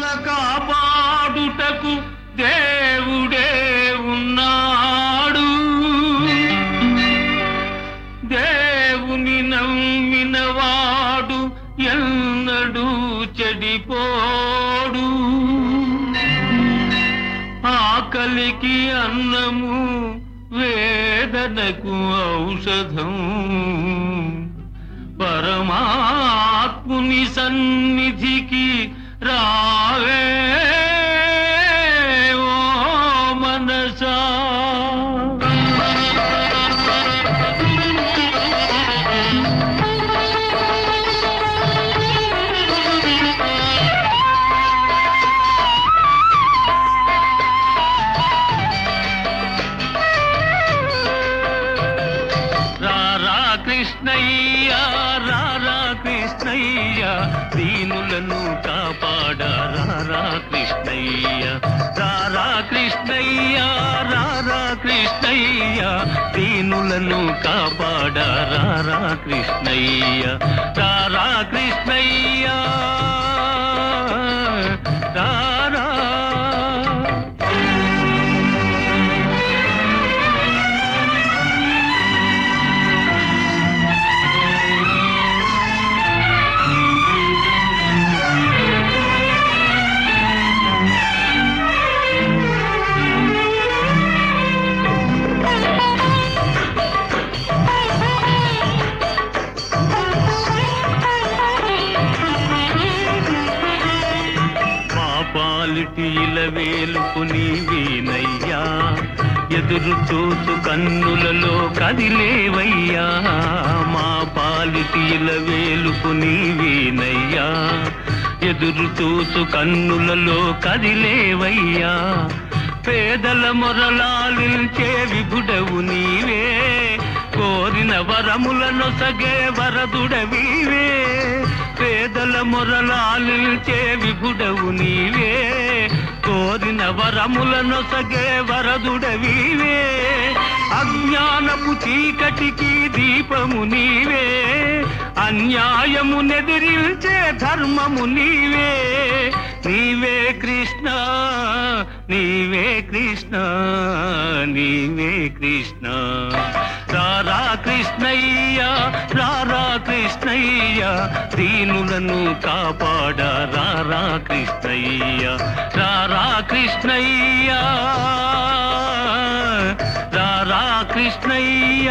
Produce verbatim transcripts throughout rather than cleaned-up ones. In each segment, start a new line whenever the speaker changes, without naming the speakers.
కాపాడుటకు దేవుడే ఉన్నాడు. దేవుని నమ్మినవాడు ఎన్నడూ చెడిపోడు. ఆకలికి అన్నము, వేదనకు ఔషధం. పరమాత్ముని సన్నిధికి రావే ఓ మనసా. కృష్ణయ్య రారా కృష్ణయ్య, దీనులను కాపాడ రారా కృష్ణయ్య. రారా కృష్ణయ్య రారా కృష్ణయ్య, దీనులను కాపాడ రారా కృష్ణయ్య. రారా కృష్ణయ్య రారా. పాలిటీల వేలుపు నీవేనయ్యా, ఎదురు చూసు కన్నులలో కదిలేవయ్యా. మా పాలిటీల వేలుపు నీవేనయ్యా, ఎదురు చూసు కన్నులలో కదిలేవయ్యా. పేదల మొరలాలించే విభుడవు నీవే, కోరిన వరములనొసగే వరదుడవీవే. పేదల మొరలాలించే విభుడవు నీవే, కోరిన వరములనొసగే వరదుడవీవే. అజ్ఞానపు చీకటికి దీపము నీవే, అన్యాయము నెదిరించే ధర్మము నీవే. నీవే కృష్ణ నీవే కృష్ణ నీవే కృష్ణ. రారా కృష్ణయ్య రారా కృష్ణయ్య, దీనులను కాపాడ రారా కృష్ణయ్య. రారా కృష్ణయ్య రారా కృష్ణయ్య.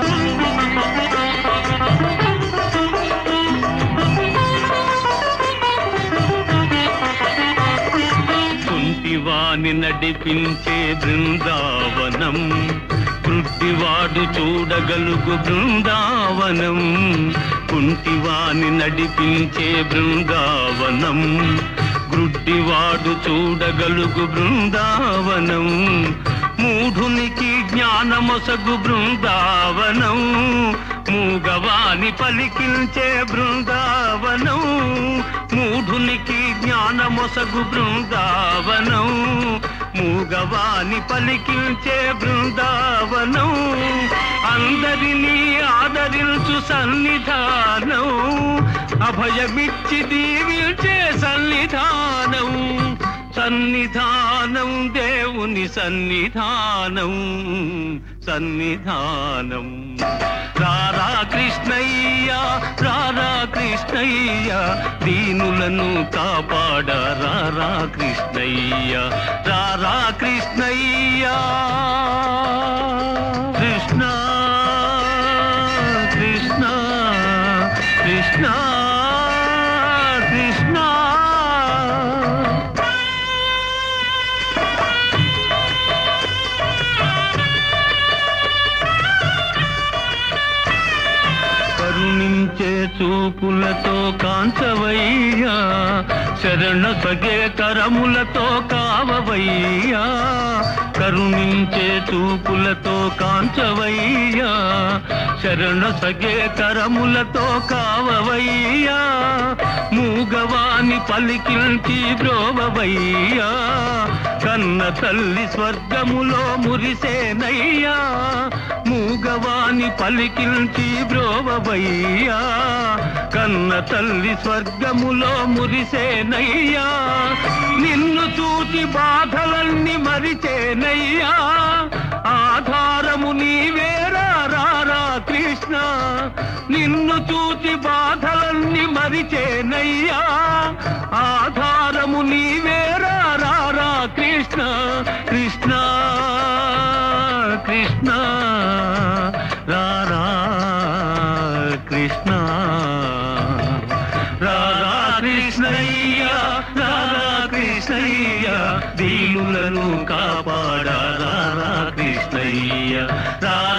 కుంటివాని నడిపించే బృందావనం, కృట్టివాడు చూడగలుగు బృందావనం. కుంటివాని నడిపించే బృందావనం, గ్రుడ్డివాడు చూడగలుగు బృందావనం. మూఢునికి జ్ఞానమొసగు బృందావనం, మూగవాని పలికించే బృందావనం. మూఢునికి జ్ఞానమొసగు బృందావనం, మూగవాని పలికించే బృందావనం. అందరినీ ఆదరించు సన్నిధానం, అభయమిచ్చి దీవించే సన్నిధానం. సన్నిధానం దేవుని సన్నిధానం సన్నిధానం. రారా కృష్ణయ్య రారా కృష్ణయ్య, దీనులను కాపాడ రారా కృష్ణయ్య. రారా కృష్ణయ్య. కృష్ణ కృష్ణ కృష్ణ కృష్ణ. కరుణించే చూపులతో కాంచవయ్యా, శరణ సగే కరములతో కావవయ్యా. కరుణించే చూపులతో కాంచవయ్యా, శరణ సగే కరములతో కావవయ్యా. మూగవాని పలికించి బ్రోవవయ్యా, కన్న తల్లి స్వర్గములో మురిసేనయ్యా మూగవాని పలికించి బ్రోవవయ్యా కన్న తల్లి స్వర్గములో మురిసేనయ్యా నిన్ను చూచి బాధలన్నీ మరిచేనయ్యా ఆధారము నీవేరా రారా కృష్ణ నిన్ను చూచి బాధలన్నీ మరిచేనయ్యా ఆధారము నీవేరా రారా కృష్ణ కృష్ణ కృష్ణ రారా కృష్ణ రారా కృష్ణయ్య రారా కృష్ణయ్య దీనులను కాపాడా రారా కృష్ణయ్య రా